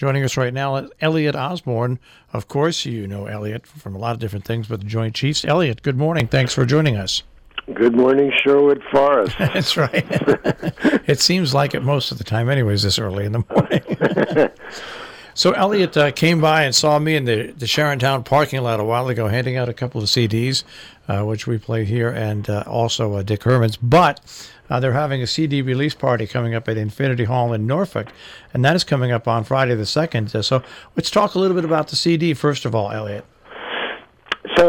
Joining us right now, Elliot Osborne. Of course, you know Elliot from a lot of different things, but the Joint Chiefs. Elliot, good morning. Thanks for joining us. Good morning, Sherwood Forest. That's right. It seems like it most of the time anyways, this early in the morning. So Elliot came by and saw me in the Sharontown parking lot a while ago, handing out a couple of CDs, which we play here, and also Dick Herman's. But they're having a CD release party coming up at Infinity Hall in Norfolk, and that is coming up on Friday the 2nd. So let's talk a little bit about the CD, first of all, Elliot. So,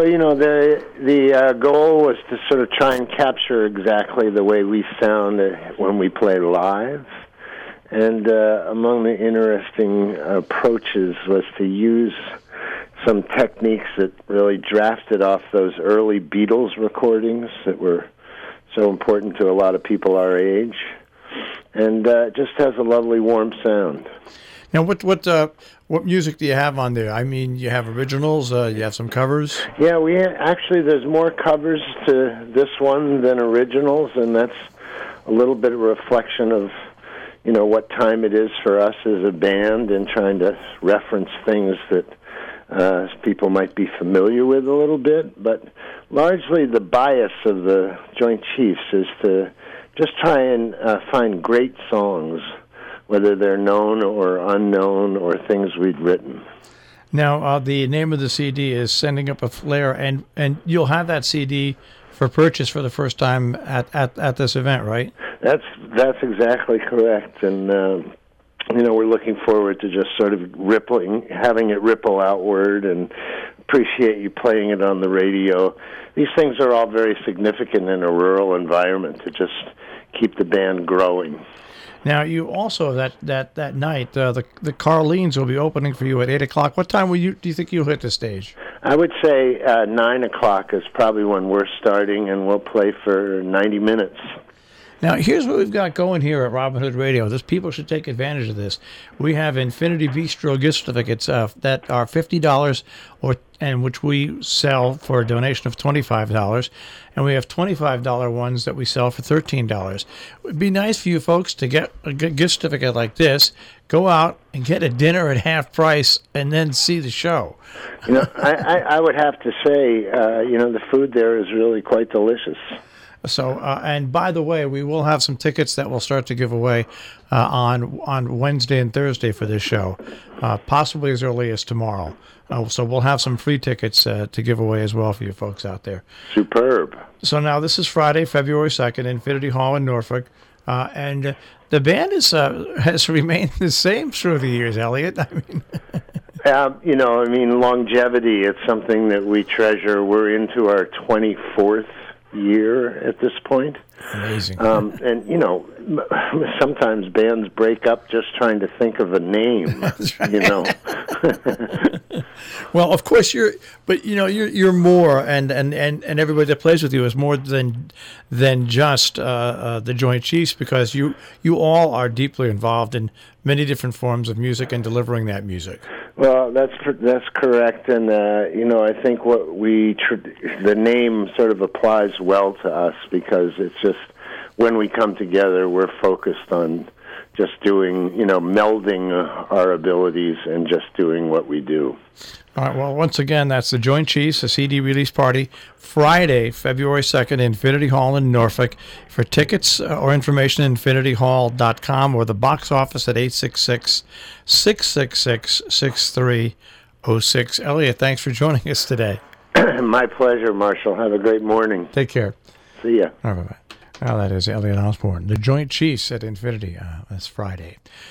the goal was to sort of try and capture exactly the way we sound when we play live. And among the interesting approaches was to use some techniques that really drafted off those early Beatles recordings that were so important to a lot of people our age. And it just has a lovely, warm sound. Now, what music do you have on there? I mean, you have originals, you have some covers? Yeah, there's more covers to this one than originals, and that's a little bit of a reflection of what time it is for us as a band and trying to reference things that people might be familiar with a little bit. But largely the bias of the Joint Chiefs is to just try and find great songs, whether they're known or unknown or things we'd written. Now, the name of the CD is Sending Up a Flare, and you'll have that CD for purchase for the first time at this event, right? That's exactly correct, and we're looking forward to just sort of having it ripple outward, and appreciate you playing it on the radio. These things are all very significant in a rural environment to just keep the band growing. Now, you also that night the Carlines will be opening for you at 8:00. What time do you think you'll hit the stage? I would say 9:00 is probably when we're starting, and we'll play for 90 minutes. Now, here's what we've got going here at Robin Hood Radio. People should take advantage of this. We have Infinity Bistro gift certificates that are $50, and which we sell for a donation of $25, and we have $25 ones that we sell for $13. It would be nice for you folks to get a gift certificate like this, go out and get a dinner at half price, and then see the show. I would have to say, the food there is really quite delicious. So, and by the way, we will have some tickets that we'll start to give away on Wednesday and Thursday for this show, possibly as early as tomorrow. So we'll have some free tickets to give away as well for you folks out there. Superb. So now this is Friday, February 2nd, Infinity Hall in Norfolk, and the band has remained the same through the years, Elliot. Longevity, it's something that we treasure. We're into our 24th year at this point. Amazing. Sometimes bands break up just trying to think of a name. That's right. Well, of course you're more, and everybody that plays with you is more than just the Joint Chiefs, because you all are deeply involved in many different forms of music and delivering that music. Well, that's correct, and I think the name sort of applies well to us, because it's just when we come together, we're focused on just doing, melding our abilities and just doing what we do. All right, well, once again, that's the Joint Chiefs, a CD release party, Friday, February 2nd, Infinity Hall in Norfolk. For tickets or information, infinityhall.com, or the box office at 866-666-6306. Elliot, thanks for joining us today. My pleasure, Marshall. Have a great morning. Take care. See ya. All right, bye-bye. Well, that is Elliot Osborne, the Joint Chiefs at Infinity. That's Friday.